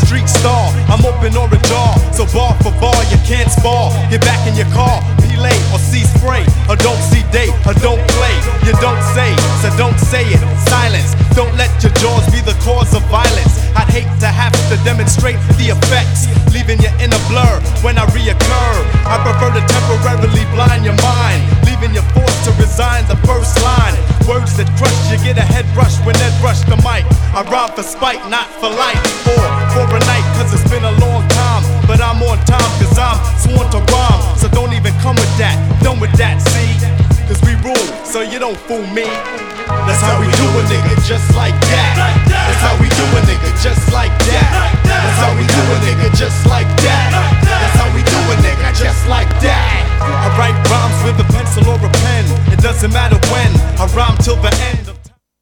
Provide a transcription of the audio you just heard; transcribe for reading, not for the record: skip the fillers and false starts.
street star, I'm open or a jar. So bar for bar, you can't spar. Get back in your car, Pelé or see spray, or don't see date, or don't play. You don't say, so don't say it. Silence, don't let your jaws be the cause of violence. I'd hate to have to demonstrate the effects, leaving you in a blur when I reoccur. I prefer to temporarily blind your mind, leaving you forced to resign the first line. Words that crush you, get a head rush when they brush the mic. I rhyme for spite, not for light, or for a night, cause it's been a long time. But I'm on time, cause I'm sworn to rhyme. So don't even come with that, done with that, see? Cause we rule, so you don't fool me. That's how we do a nigga, just like that. That's how we do a nigga, just like that. That's how we do a nigga, just like that. That's how we do a nigga, just like that. I write rhymes with a pencil or a pen. It doesn't matter when, I rhyme till the end.